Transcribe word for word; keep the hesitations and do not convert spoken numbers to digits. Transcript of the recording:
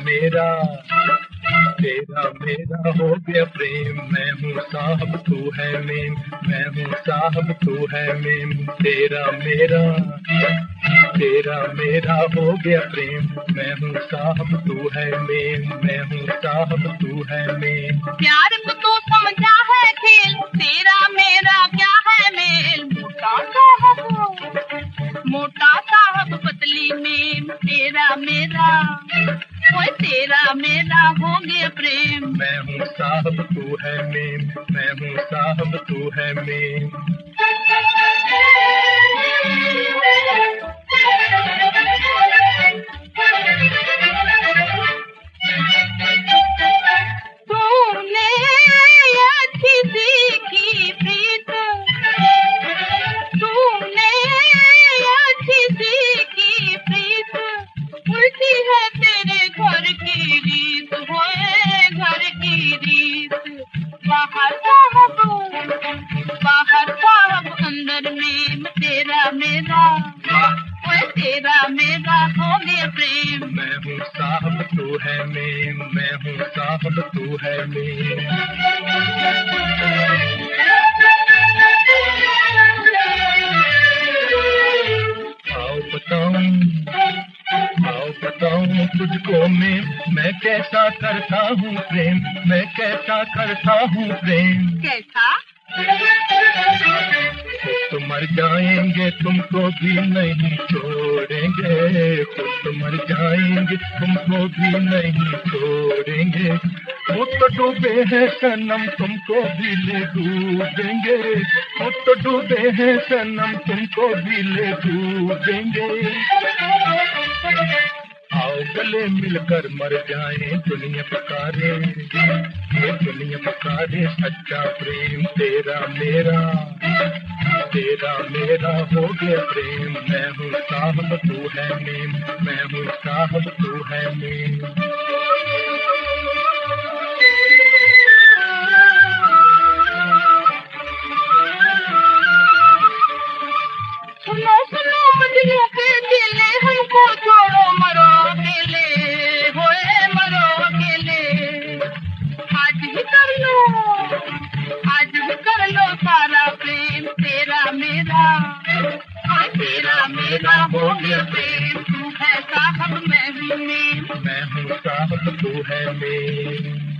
मेरा तेरा मेरा हो गया प्रेम। मैं हूँ साहब तू है मेम, मैं हूँ साहब तू है मेम। तेरा मेरा तेरा मेरा हो गया प्रेम। मैं हूँ साहब तू है मेम, मैं हूँ साहब तू है मेम। प्यार को तू समझा है खेल, तेरा मेरा क्या है मेल। मोटा साहब मोटा साहब पतली मेम। तेरा मेरा ओए तेरा मेरा हो गया प्रेम। मैं हूँ साहब तू है मेम, मैं हूँ साहब तू है मेम। तूने अच्छी सीखी प्रीत, तूने अच्छी सीखी प्रीत। उल्टी है तेरे घर की रीत, होए घर की रीत। बाहर साहब बाहर साहब अंदर में। तेरा मेरा ओए तेरा मेरा हो गया प्रेम। मैं हूँ साहब तू है मेम, मैं हूँ साहब तू है मेम। आओ बताऊं आओ बताऊं तुझको मैं मैं कैसा करता हूँ प्रेम, मैं कैसा करता हूँ प्रेम। कैसा? खुद मर जाएंगे तुमको भी नहीं छोड़ेंगे, खुद मर जाएंगे तुमको भी नहीं छोड़ेंगे। वो तो डूबे हैं सनम तुमको भी ले डूबेंगे, वो तो डूबे हैं सनम तुमको भी ले डूबेंगे। आओ गले मिलकर मर जाएं दुनिया पुकारे, ये दुनिया पुकारे सच्चा प्रेम। तेरा मेरा तेरा मेरा हो गया प्रेम। मैं हूँ साहब तू है मेम, मैं हूँ साहब तू है मेम। सुनो सुनो मजनू के दिले, हमको छोड़ो मरो अकेले, होए मरो अकेले। आज ही कर लो आज ही कर लो सारा प्रेम। तेरा मेरा हाँ तेरा मेरा हो गया प्रेम। तू है साहब मैं हूँ मेम, मैं हूँ साहब तू है मेम।